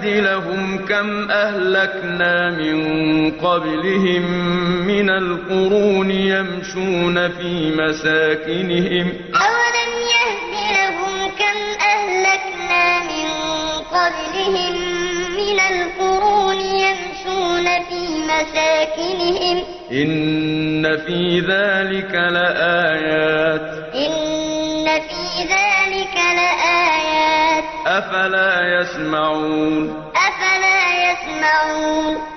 لهم كم أهلكنا من قبلهم من القرون يمشون في مساكنهم أولم يهد لهم كم أهلكنا من قبلهم من القرون يمشون في مساكنهم إن في ذلك لآيات أفلا يسمعون